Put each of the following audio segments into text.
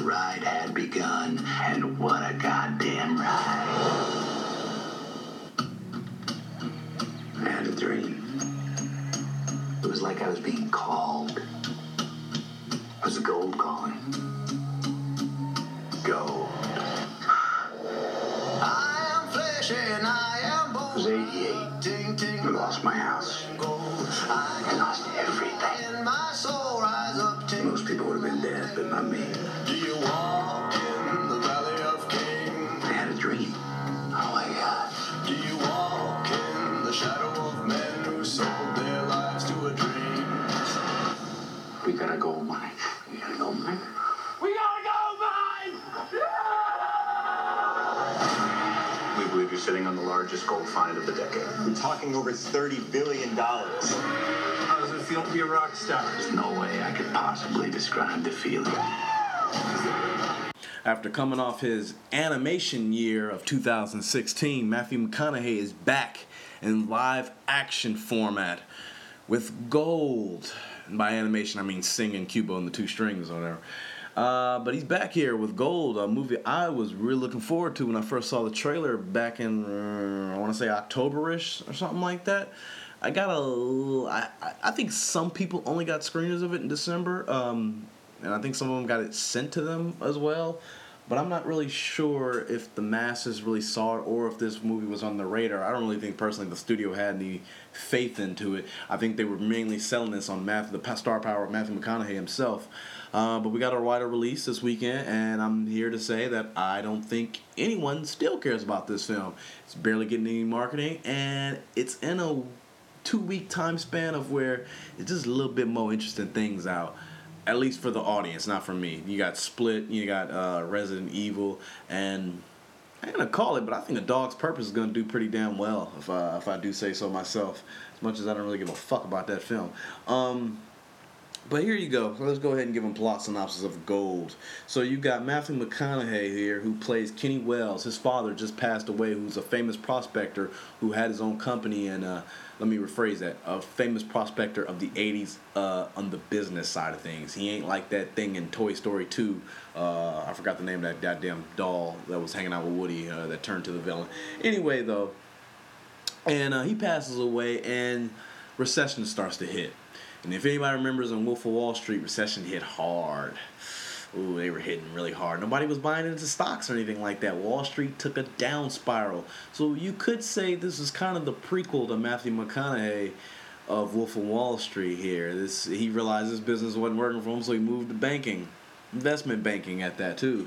ride had begun, and what a goddamn ride. I had a dream. It was like I was being called. It was Gold calling. Gold. I am flesh and I am bone. It was 88. I lost my house. I lost everything. And my soul rise up. Most people would have been dead, but not me. Do you walk in the valley of kings? I had a dream. Oh my God. Do you walk in the shadow of men who sold their lives to a dream? We gotta go mine. We gotta go mine. We gotta go mine! We believe you're sitting on the largest gold find of the decade. We're talking over $30 billion. How does it feel to be a rock star? There's no way I could possibly describe the feeling. After coming off his animation year of 2016, Matthew McConaughey is back in live action format with Gold. And by animation, I mean singing Cubo and the Two Strings or whatever. But he's back here with Gold, a movie I was really looking forward to when I first saw the trailer back in, I want to say October-ish or something like that. I think some people only got screeners of it in December, and I think some of them got it sent to them as well. But I'm not really sure if the masses really saw it or if this movie was on the radar. I don't really think personally the studio had any faith into it. I think they were mainly selling this on the star power of Matthew McConaughey himself. But we got a wider release this weekend, and I'm here to say that I don't think anyone still cares about this film. It's barely getting any marketing, and it's in a 2-week time span of where it's just a little bit more interesting things out. At least for the audience, not for me. You got Split, you got Resident Evil, and I ain't gonna call it, but I think A Dog's Purpose is gonna do pretty damn well if I do say so myself. As much as I don't really give a fuck about that film. But here you go. Let's go ahead and give him plot synopsis of Gold. So you got Matthew McConaughey here who plays Kenny Wells. His father just passed away, who's a famous prospector who had his own company and let me rephrase that, a famous prospector of the 80s on the business side of things. He ain't like that thing in Toy Story 2. I forgot the name of that goddamn doll that was hanging out with Woody that turned to the villain. Anyway, though, and he passes away and recession starts to hit. And if anybody remembers on Wolf of Wall Street, recession hit hard. Ooh, they were hitting really hard. Nobody was buying into stocks or anything like that. Wall Street took a down spiral. So you could say this is kind of the prequel to Matthew McConaughey of Wolf of Wall Street here. He realized his business wasn't working for him, so he moved to banking. Investment banking at that, too.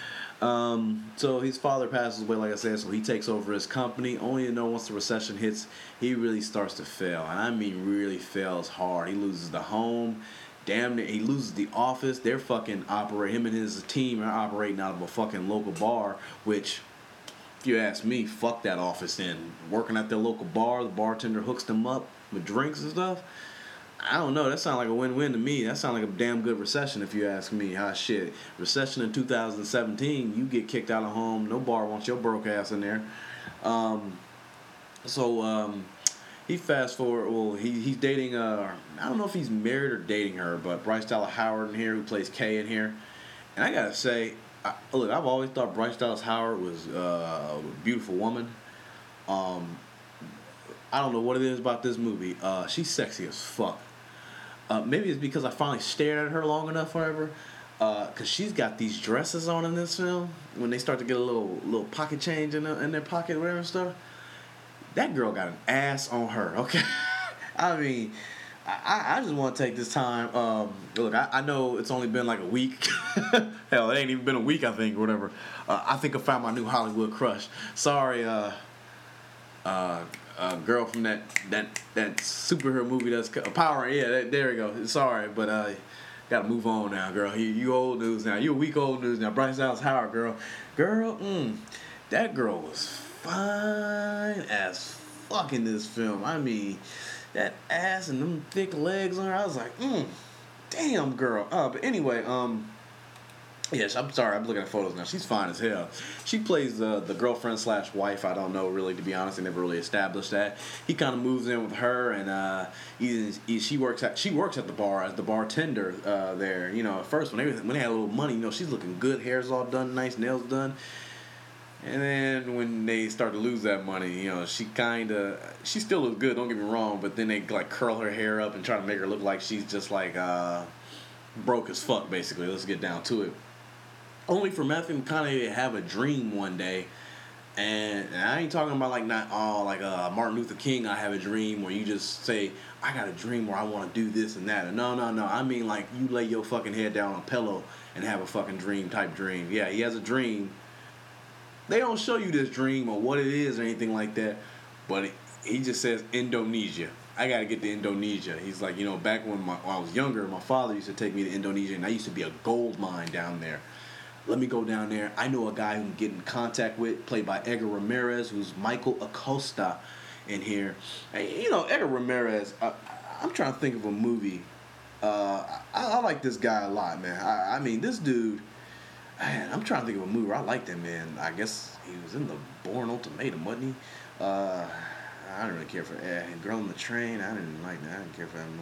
So his father passes away, like I said, so he takes over his company, only to know once the recession hits, he really starts to fail. And I mean really fails hard. He loses the home. Damn near, he loses the office. They're fucking him and his team are operating out of a fucking local bar, which, if you ask me, fuck that office in. Working at their local bar, the bartender hooks them up with drinks and stuff. I don't know, that sounds like a win-win to me. That sounds like a damn good recession if you ask me. Shit. Recession in 2017, you get kicked out of home, no bar wants your broke ass in there. He fast forward, well, he's dating, I don't know if he's married or dating her, but Bryce Dallas Howard in here, who plays Kay in here. And I gotta say, look, I've always thought Bryce Dallas Howard was a beautiful woman. I don't know what it is about this movie. She's sexy as fuck. Maybe it's because I finally stared at her long enough, whatever. Because she's got these dresses on in this film. When they start to get a little pocket change in their pocket, whatever stuff. That girl got an ass on her, okay? I mean, I just want to take this time. Look, I know it's only been like a week. Hell, it ain't even been a week, I think, or whatever. I think I found my new Hollywood crush. Sorry, girl from that superhero movie that's Power. Yeah, there we go. Sorry, but gotta move on now, girl. You old news now. You a week old news now. Bryce Dallas Howard, girl. That girl was fine as fuck in this film. I mean, that ass and them thick legs on her. I was like, damn, girl. But anyway, Yes, I'm sorry. I'm looking at photos now. She's fine as hell. She plays the girlfriend / wife. I don't know really, to be honest. They never really established that. He kind of moves in with her, and she works at the bar as the bartender there. You know, at first when they had a little money, you know, she's looking good, hair's all done, nice, nails done. And then when they start to lose that money, you know, she still looks good. Don't get me wrong, but then they like curl her hair up and try to make her look like she's just like broke as fuck. Basically, let's get down to it. Only for Matthew McConaughey to have a dream one day, and I ain't talking about like Martin Luther King. I have a dream where you just say I got a dream where I want to do this and that. No. I mean like you lay your fucking head down on a pillow and have a fucking dream type dream. Yeah, he has a dream. They don't show you this dream or what it is or anything like that, but he just says Indonesia. I got to get to Indonesia. He's like, you know, back when I was younger, my father used to take me to Indonesia, and I used to be a gold mine down there. Let me go down there. I know a guy who can get in contact with, played by Edgar Ramirez, who's Michael Acosta in here. And, you know, Edgar Ramirez, I'm trying to think of a movie. I like this guy a lot, man. I mean, this dude, man, I'm trying to think of a movie where I liked him, man. I guess he was in the Bourne Ultimatum, wasn't he? I didn't really care for Girl on the Train. I didn't like that. I didn't care for him.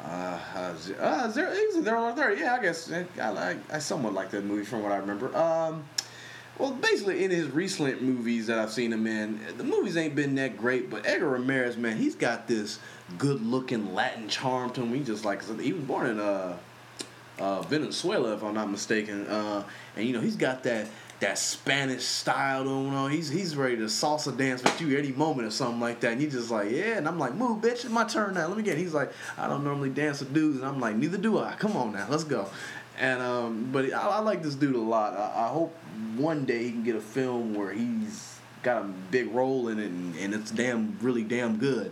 Yeah, I guess I somewhat like that movie from what I remember. Well, basically in his recent movies that I've seen him in, the movies ain't been that great, but Edgar Ramirez, man, he's got this good-looking Latin charm to him. He just like, he was born in Venezuela, if I'm not mistaken, and you know he's got that Spanish style going on. He's ready to salsa dance with you any moment or something like that. And you just like, yeah. And I'm like, move, bitch, it's my turn now. Let me get it. He's like, I don't normally dance with dudes. And I'm like, neither do I. Come on now, let's go. And but I like this dude a lot. I hope one day he can get a film where he's got a big role in it and it's really damn good.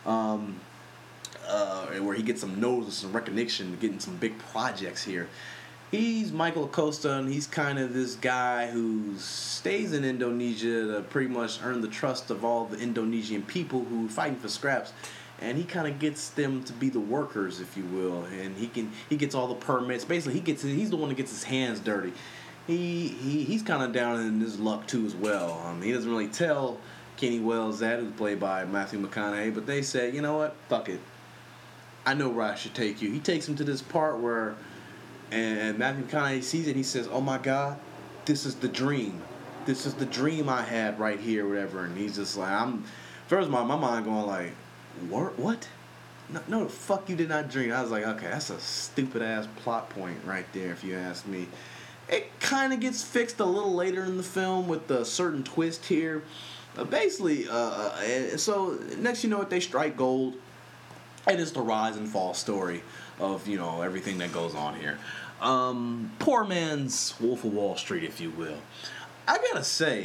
Where he gets some notice, some recognition, getting some big projects here. He's Michael Acosta, and he's kind of this guy who stays in Indonesia to pretty much earn the trust of all the Indonesian people who are fighting for scraps. And he kind of gets them to be the workers, if you will. And he gets all the permits. Basically, he's the one that gets his hands dirty. He's kind of down in his luck too as well. He doesn't really tell Kenny Wells that, who's played by Matthew McConaughey, but they said, you know what, fuck it. I know where I should take you. He takes him to this part where. And Matthew McConaughey sees it and he says, oh my God, this is the dream. This is the dream I had right here, whatever. And he's just like, first of all, my mind going like, what? No, the fuck you did not dream. I was like, okay, that's a stupid ass plot point right there, if you ask me. It kind of gets fixed a little later in the film with a certain twist here. Basically, so next you know what, they strike gold. And it's the rise and fall story of, you know, everything that goes on here. Poor man's Wolf of Wall Street, if you will. I gotta say,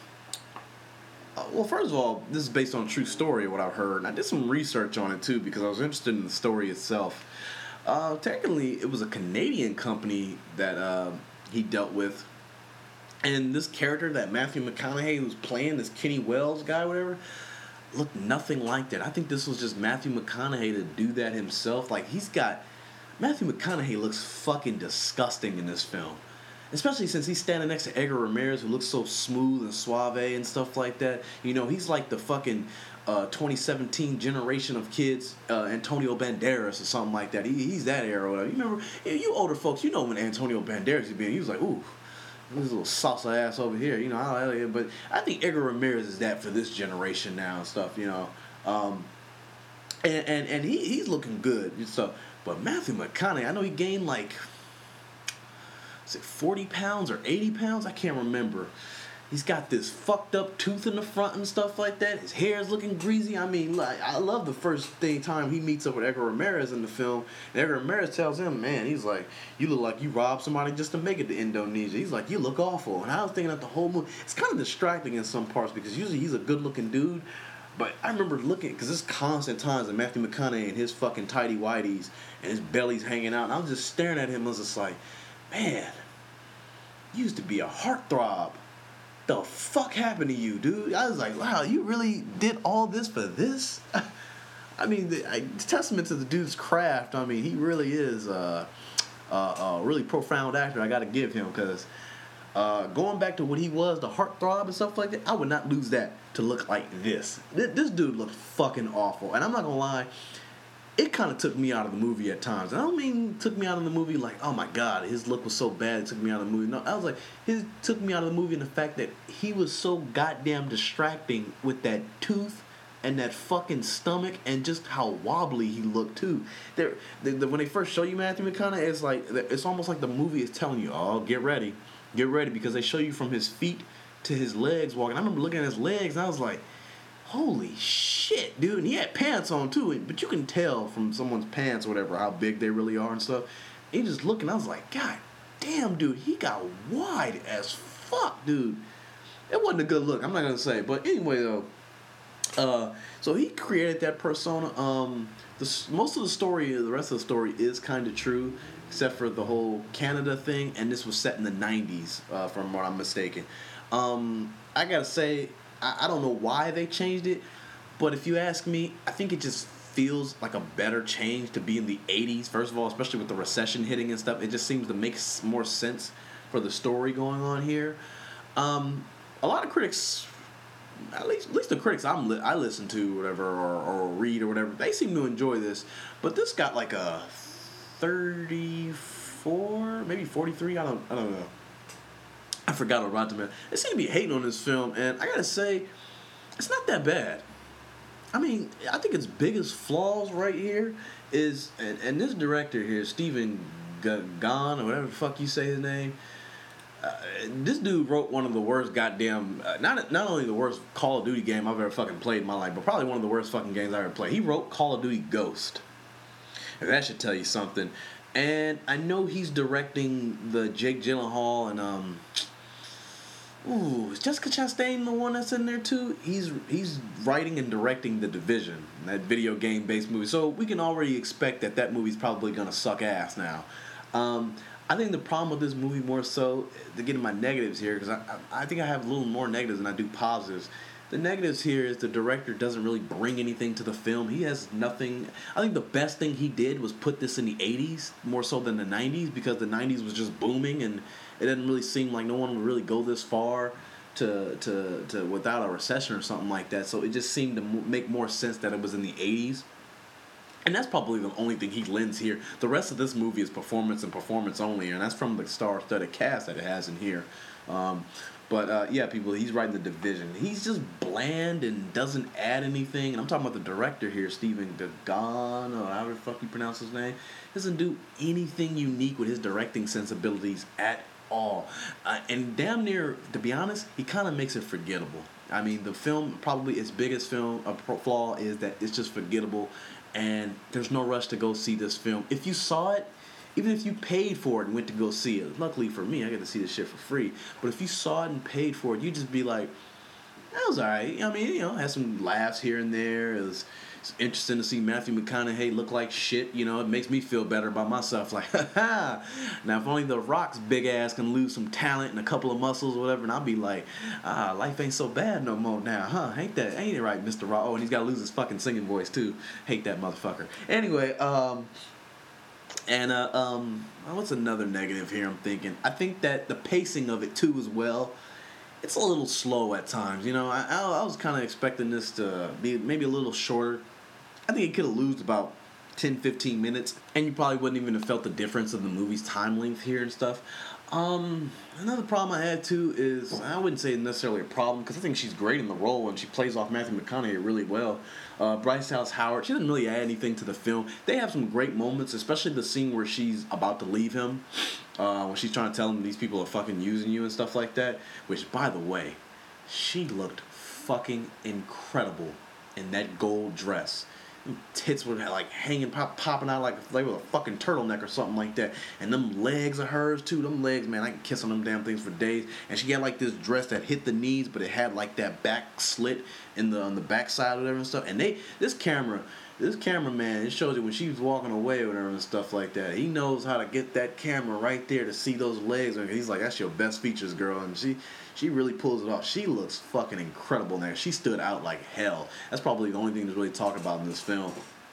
well, first of all, this is based on a true story, what I've heard. And I did some research on it, too, because I was interested in the story itself. Technically, it was a Canadian company that he dealt with. And this character that Matthew McConaughey was playing, this Kenny Wells guy, whatever, looked nothing like that. I think this was just Matthew McConaughey to do that himself. Like, Matthew McConaughey looks fucking disgusting in this film. Especially since he's standing next to Edgar Ramirez, who looks so smooth and suave and stuff like that. You know, he's like the fucking 2017 generation of kids, Antonio Banderas or something like that. He's that era. You remember, you older folks, you know when Antonio Banderas was being, he was like, ooh, this little salsa ass over here, you know. But I think Edgar Ramirez is that for this generation now and stuff, you know. And he's looking good and stuff. But Matthew McConaughey, I know he gained like, is it 40 pounds or 80 pounds? I can't remember. He's got this fucked up tooth in the front and stuff like that. His hair is looking greasy. I mean, like, I love the first time he meets up with Edgar Ramirez in the film. And Edgar Ramirez tells him, man, he's like, you look like you robbed somebody just to make it to Indonesia. He's like, you look awful. And I was thinking that the whole movie, it's kind of distracting in some parts because usually he's a good-looking dude. But I remember looking, because there's constant times that Matthew McConaughey and his fucking tighty-whities and his belly's hanging out. And I was just staring at him. I was just like, man, you used to be a heartthrob. The fuck happened to you, dude? I was like, wow, you really did all this for this? I mean, testament to the dude's craft. I mean, he really is, a really profound actor. I got to give him because going back to what he was, the heartthrob and stuff like that, I would not lose that to look like this. This dude looked fucking awful, and I'm not gonna lie. It kind of took me out of the movie at times. And I don't mean took me out of the movie like, oh my God, his look was so bad, it took me out of the movie. No, I was like, it took me out of the movie in the fact that he was so goddamn distracting with that tooth and that fucking stomach and just how wobbly he looked too. When they first show you Matthew McConaughey, it's almost like the movie is telling you, oh, get ready, because they show you from his feet to his legs walking. I remember looking at his legs and I was like, holy shit, dude. And he had pants on too, but you can tell from someone's pants or whatever how big they really are and stuff. And he just looking, I was like, God damn, dude, he got wide as fuck, dude. It wasn't a good look, I'm not gonna say. But anyway though, so he created that persona. Most of the story, the rest of the story is kind of true, except for the whole Canada thing, and this was set in the 90s, from what I'm mistaken. I gotta say, I don't know why they changed it, but if you ask me, I think it just feels like a better change to be in the 80s, first of all, especially with the recession hitting and stuff. It just seems to make more sense for the story going on here. A lot of critics, at least the critics I listen to, whatever, or read or whatever, they seem to enjoy this, but this got like a 34, maybe 43, I don't know. I forgot what Rotten Tomatoes. They seem to be hating on this film, and I gotta say, it's not that bad. I mean, I think its biggest flaws right here is, and this director here, Stephen Gahn, or whatever the fuck you say his name, this dude wrote one of the worst goddamn, not only the worst Call of Duty game I've ever fucking played in my life, but probably one of the worst fucking games I ever played. He wrote Call of Duty Ghost. And that should tell you something. And I know he's directing the Jake Gyllenhaal and is Jessica Chastain the one that's in there too? He's writing and directing The Division, that video game based movie. So we can already expect that movie's probably gonna suck ass now. I think the problem with this movie more so, to get in my negatives here, because I think I have a little more negatives than I do positives. The negatives here is the director doesn't really bring anything to the film. He has nothing. I think the best thing he did was put this in the 80s more so than the 90s, because the 90s was just booming and it didn't really seem like no one would really go this far to without a recession or something like that. So it just seemed to make more sense that it was in the 80s. And that's probably the only thing he lends here. The rest of this movie is performance and performance only, and that's from the star-studded cast that it has in here. Yeah, people, he's writing The Division. He's just bland and doesn't add anything. And I'm talking about the director here, Stephen Gahn, or however the fuck you pronounce his name. Doesn't do anything unique with his directing sensibilities at all. And damn near, to be honest, he kind of makes it forgettable. I mean, the film, probably its biggest flaw is that it's just forgettable, and there's no rush to go see this film. If you saw it, even if you paid for it and went to go see it, luckily for me, I get to see this shit for free. But if you saw it and paid for it, you'd just be like, that was alright. I mean, had some laughs here and there. It's interesting to see Matthew McConaughey look like shit. It makes me feel better about myself. Like, ha. Now, if only The Rock's big ass can lose some talent and a couple of muscles or whatever, and I'll be like, life ain't so bad no more now, huh? Ain't it right, Mr. Rock? Oh, and he's got to lose his fucking singing voice, too. Hate that motherfucker. Anyway, what's another negative here I'm thinking? I think that the pacing of it, too, as well, it's a little slow at times. I was kind of expecting this to be maybe a little shorter. I think it could have lost about 10-15 minutes, and you probably wouldn't even have felt the difference of the movie's time length here and stuff. Another problem I had too is, I wouldn't say necessarily a problem, because I think she's great in the role and she plays off Matthew McConaughey really well. Bryce Dallas Howard, she doesn't really add anything to the film. They have some great moments, especially the scene where she's about to leave him, when she's trying to tell him these people are fucking using you and stuff like that. Which, by the way, she looked fucking incredible in that gold dress. Tits were like hanging, popping out like they were a fucking turtleneck or something like that. And them legs of hers too. Them legs, man, I can kiss on them damn things for days. And she had like this dress that hit the knees, but it had like that back slit on the back side or whatever and stuff. And this cameraman, it shows you when she was walking away or whatever and stuff like that. He knows how to get that camera right there to see those legs. And he's like, that's your best features, girl. And she really pulls it off. She looks fucking incredible there. She stood out like hell. That's probably the only thing to really talk about in this film.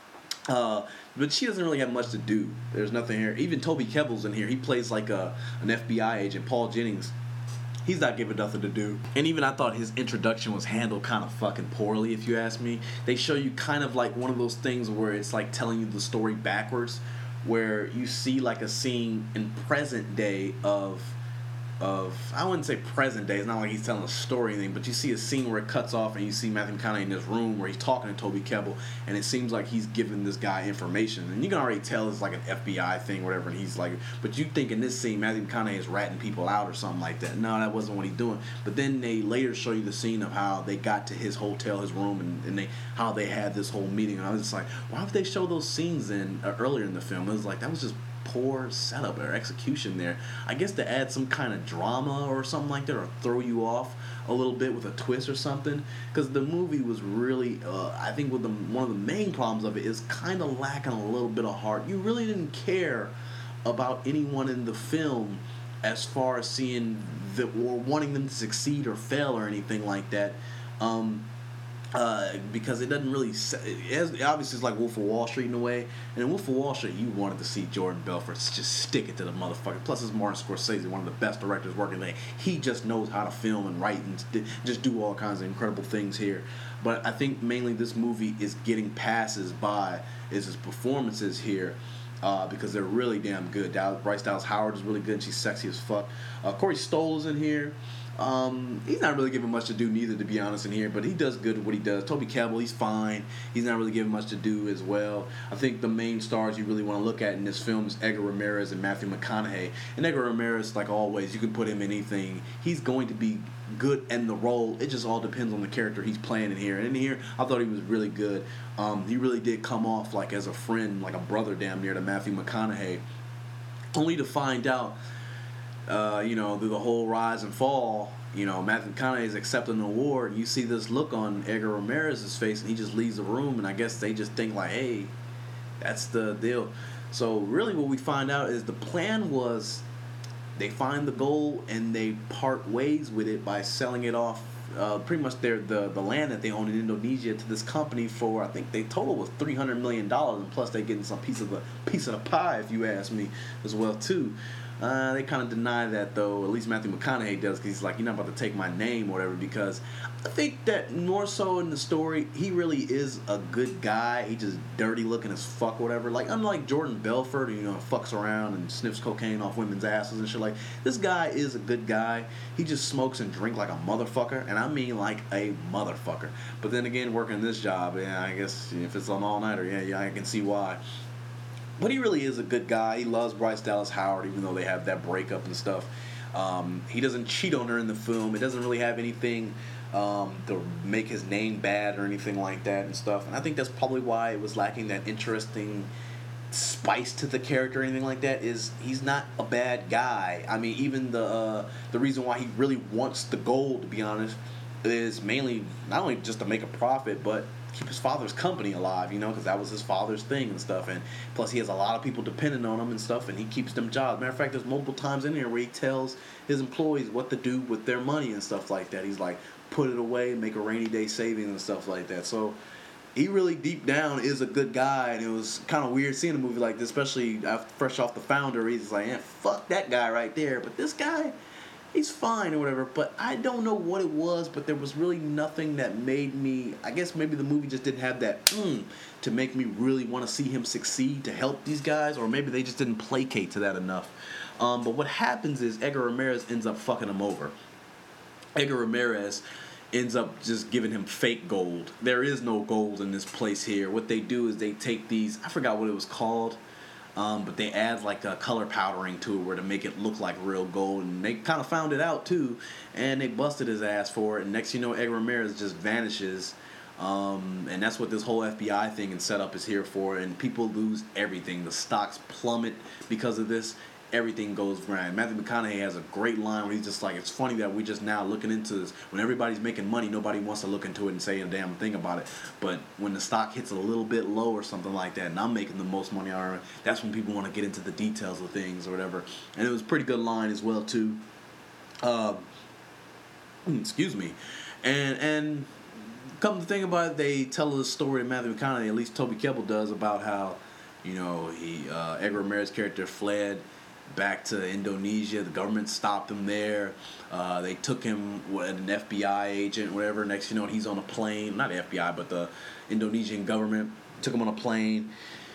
But she doesn't really have much to do. There's nothing here. Even Toby Kebbell's in here. He plays like an FBI agent. Paul Jennings. He's not given nothing to do. And even I thought his introduction was handled kind of fucking poorly, if you ask me. They show you kind of like one of those things where it's like telling you the story backwards, where you see like a scene in present day of I wouldn't say present day, it's not like he's telling a story or anything, but you see a scene where it cuts off and you see Matthew McConaughey in this room where he's talking to Toby Kebbell, and it seems like he's giving this guy information, and you can already tell it's like an FBI thing or whatever, and he's like, but you think in this scene Matthew McConaughey is ratting people out or something like that. No, that wasn't what he's doing. But then they later show you the scene of how they got to his hotel, his room, and how they had this whole meeting, and I was just like, why would they show those scenes earlier in the film? It was like, that was just poor setup or execution there. I guess to add some kind of drama or something like that, or throw you off a little bit with a twist or something, because the movie was really I think one of the main problems of it is kind of lacking a little bit of heart. You really didn't care about anyone in the film as far as seeing or wanting them to succeed or fail or anything like that. Because it doesn't really... obviously, it's like Wolf of Wall Street in a way. And in Wolf of Wall Street, you wanted to see Jordan Belfort just stick it to the motherfucker. Plus, it's Martin Scorsese, one of the best directors working there. He just knows how to film and write and just do all kinds of incredible things here. But I think mainly this movie is getting passes by is his performances here. Because they're really damn good. Bryce Dallas Howard is really good. She's sexy as fuck. Corey Stoll is in here. He's not really given much to do neither, to be honest, in here, but he does good at what he does. Toby Kebbell, he's fine. He's not really given much to do as well. I think the main stars you really want to look at in this film is Edgar Ramirez and Matthew McConaughey. And Edgar Ramirez, like always, you can put him in anything. He's going to be good in the role. It just all depends on the character he's playing in here. And in here, I thought he was really good. He really did come off like as a friend, like a brother damn near to Matthew McConaughey. Only to find out through the whole rise and fall, Matthew McConaughey is accepting an award, and you see this look on Edgar Ramirez's face, and he just leaves the room, and I guess they just think like, hey, that's the deal. So really what we find out is the plan was they find the gold and they part ways with it by selling it off, pretty much the land that they own in Indonesia to this company for, I think they total was $300 million, and plus they're getting some piece of the pie, if you ask me, as well too. They kind of deny that, though. At least Matthew McConaughey does, because he's like, you're not about to take my name or whatever, because I think that more so in the story, he really is a good guy. He just dirty looking as fuck or whatever. Like, unlike Jordan Belfort, who, fucks around and sniffs cocaine off women's asses and shit, like, this guy is a good guy. He just smokes and drinks like a motherfucker, and I mean like a motherfucker. But then again, working this job, yeah, I guess if it's an all-nighter, yeah, I can see why. But he really is a good guy. He loves Bryce Dallas Howard, even though they have that breakup and stuff. He doesn't cheat on her in the film. It doesn't really have anything to make his name bad or anything like that and stuff. And I think that's probably why it was lacking that interesting spice to the character or anything like that. Is he's not a bad guy. I mean, even the reason why he really wants the gold, to be honest, is mainly not only just to make a profit, but keep his father's company alive, because that was his father's thing and stuff. And plus, he has a lot of people dependent on him and stuff, and he keeps them jobs. Matter of fact, there's multiple times in there where he tells his employees what to do with their money and stuff like that. He's like, put it away, make a rainy day savings and stuff like that. So he really deep down is a good guy, and it was kind of weird seeing a movie like this, especially fresh off The Founder. He's like, fuck that guy right there, but this guy, he's fine or whatever. But I don't know what it was, but there was really nothing that made me, I guess maybe the movie just didn't have that to make me really want to see him succeed, to help these guys, or maybe they just didn't placate to that enough. But what happens is Edgar Ramirez ends up fucking him over. Edgar Ramirez ends up just giving him fake gold. There is no gold in this place here. What they do is they take these, I forgot what it was called, but they add like a color powdering to it where to make it look like real gold, and they kind of found it out too, and they busted his ass for it, and next you know, Edgar Ramirez just vanishes, and that's what this whole FBI thing and setup is here for, and people lose everything. The stocks plummet because of this. Everything goes grand. Matthew McConaughey has a great line where he's just like, it's funny that we're just now looking into this. When everybody's making money, nobody wants to look into it and say a damn thing about it. But when the stock hits a little bit low or something like that, and I'm making the most money I earn, that's when people want to get into the details of things or whatever. And it was a pretty good line as well, too. Excuse me. And come to think about it, they tell the story to Matthew McConaughey, at least Toby Kebbell does, about how, Edgar Ramirez's character fled back to Indonesia. The government stopped him there. They took him, an FBI agent, whatever. Next, he's on a plane. Not the FBI, but the Indonesian government took him on a plane,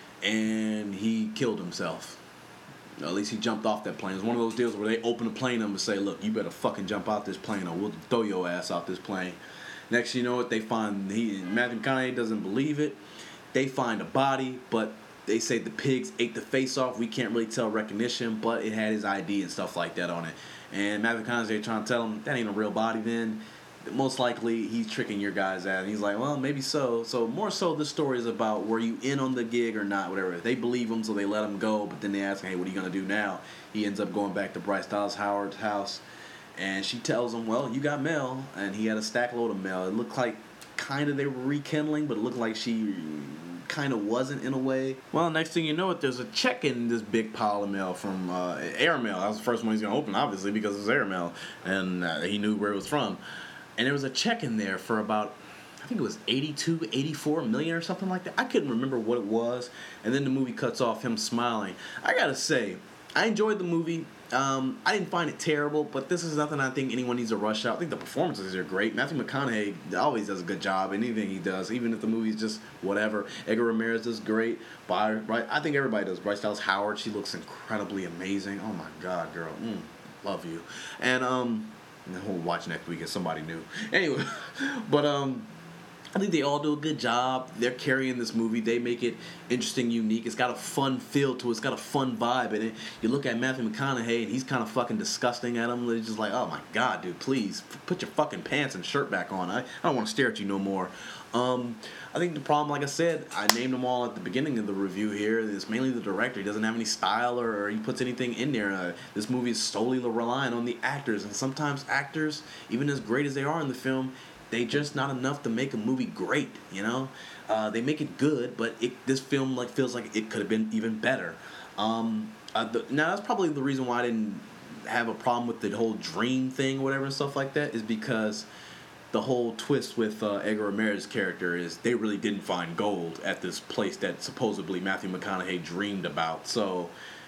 and he killed himself. At least he jumped off that plane. It was one of those deals where they open the plane up and say, look, you better fucking jump out this plane or we'll throw your ass out this plane. Next, you know what, they find, Matthew McConaughey doesn't believe it. They find a body, but they say the pigs ate the face off. We can't really tell recognition, but it had his ID and stuff like that on it. And Matthew McConaughey trying to tell him, that ain't a real body then. Most likely, he's tricking your guys out. And he's like, well, maybe so. So more so, this story is about, were you in on the gig or not, whatever. They believe him, so they let him go. But then they ask him, hey, what are you going to do now? He ends up going back to Bryce Dallas Howard's house. And she tells him, well, you got mail. And he had a stack load of mail. It looked like kind of they were rekindling, but it looked like she kind of wasn't in a way. Well, next thing you know, there's a check in this big pile of mail from Airmail. That was the first one he's going to open, obviously, because it's Airmail. And he knew where it was from. And there was a check in there for about, I think it was 82, 84 million or something like that. I couldn't remember what it was. And then the movie cuts off him smiling. I gotta say, I enjoyed the movie. I didn't find it terrible, but this is nothing I think anyone needs to rush out. I think the performances are great. Matthew McConaughey always does a good job in anything he does, even if the movie's just whatever. Edgar Ramirez does great. I think everybody does. Bryce Dallas Howard, she looks incredibly amazing. Oh my God, girl. Love you. And we'll watch next week as somebody new. Anyway, but I think they all do a good job. They're carrying this movie. They make it interesting, unique. It's got a fun feel to it. It's got a fun vibe in it. You look at Matthew McConaughey, and he's kind of fucking disgusting at him. They're just like, oh my God, dude, please put your fucking pants and shirt back on. I don't want to stare at you no more. I think the problem, like I said, I named them all at the beginning of the review here. It's mainly the director. He doesn't have any style or he puts anything in there. This movie is solely relying on the actors. And sometimes actors, even as great as they are in the film, they just not enough to make a movie great, They make it good, but this film feels like it could have been even better. Now, that's probably the reason why I didn't have a problem with the whole dream thing or whatever and stuff like that, is because the whole twist with Edgar Ramirez's character is they really didn't find gold at this place that supposedly Matthew McConaughey dreamed about. So,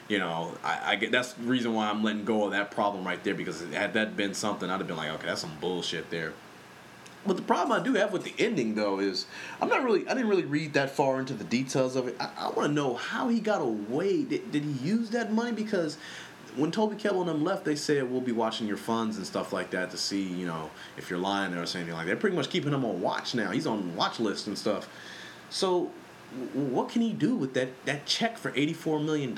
I get that's the reason why I'm letting go of that problem right there, because had that been something, I'd have been like, okay, that's some bullshit there. But the problem I do have with the ending, though, is I didn't really read that far into the details of it. I want to know how he got away. Did he use that money? Because when Toby Kebbell and them left, they said, we'll be watching your funds and stuff like that to see, if you're lying there or anything like that. They're pretty much keeping him on watch now. He's on watch list and stuff. So what can he do with that check for $84 million,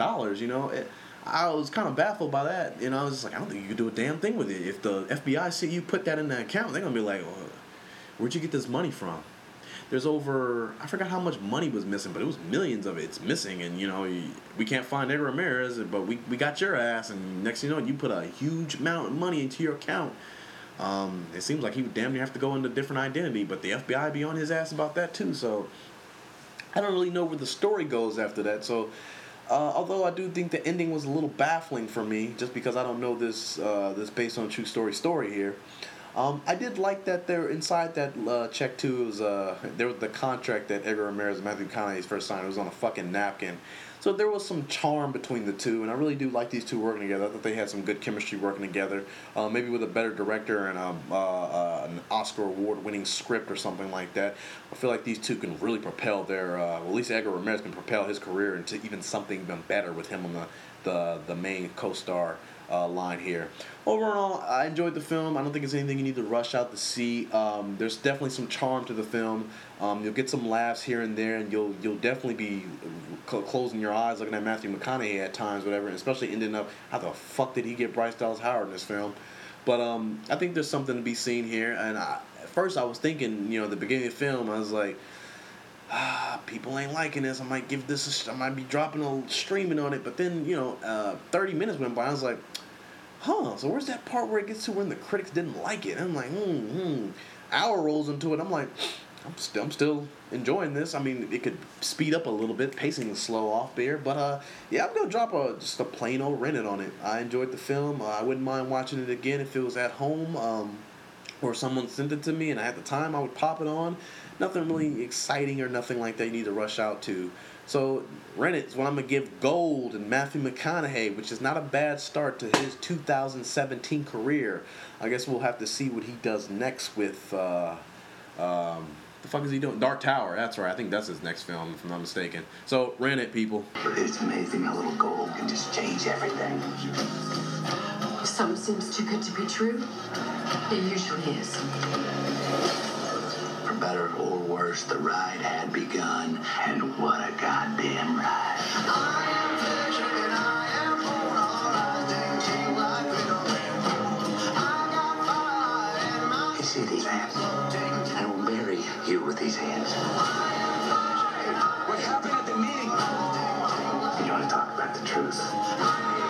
I was kind of baffled by that. I was just like, I don't think you could do a damn thing with it. If the FBI see you put that in the account, they're going to be like, well, where'd you get this money from? There's I forgot how much money was missing, but it was millions of it's missing, and we can't find Edgar Ramirez, but we got your ass, and next thing you know, you put a huge amount of money into your account. It seems like he would damn near have to go into a different identity, but the FBI be on his ass about that too, so I don't really know where the story goes after that, so although I do think the ending was a little baffling for me, just because I don't know this based on a true story here. I did like that there inside that check too. Was there was the contract that Edgar Ramirez and Matthew McConaughey's first signed. It was on a fucking napkin, so there was some charm between the two, and I really do like these two working together. I thought they had some good chemistry working together. Maybe with a better director and an Oscar award-winning script or something like that. I feel like these two can really propel their. At least Edgar Ramirez can propel his career into even something even better with him on the main co-star line here. Overall, I enjoyed the film. I don't think it's anything you need to rush out to see. There's definitely some charm to the film. You'll get some laughs here and there, and you'll definitely be closing your eyes looking at Matthew McConaughey at times, whatever, and especially ending up, how the fuck did he get Bryce Dallas Howard in this film? But I think there's something to be seen here, and at first I was thinking, at the beginning of the film, I was like, people ain't liking this. I might give this I might be dropping a streaming on it. But then, 30 minutes went by. I was like, so where's that part where it gets to when the critics didn't like it? And I'm like, hour rolls into it. I'm like, I'm still enjoying this. I mean, it could speed up a little bit. Pacing is slow off there. But, I'm going to drop just a plain old rented on it. I enjoyed the film. I wouldn't mind watching it again if it was at home. or someone sent it to me and at the time I would pop it on. Nothing really exciting or nothing like that you need to rush out to. So rent it is what I'm going to give Gold and Matthew McConaughey, which is not a bad start to his 2017 career. I guess we'll have to see what he does next with, the fuck is he doing? Dark Tower, that's right. I think that's his next film, if I'm not mistaken. So rent it, people. It's amazing how little gold can just change everything. Something seems too good to be true. It usually is. For better or worse, the ride had begun, and what a goddamn ride. I am flesh and I am bone, alright, ding, like little man. I got fire in my... You see these hands? I will marry you with these hands. What happened at the meeting? You want to talk about the truth?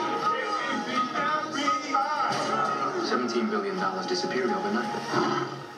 FBI! $17 billion disappeared overnight.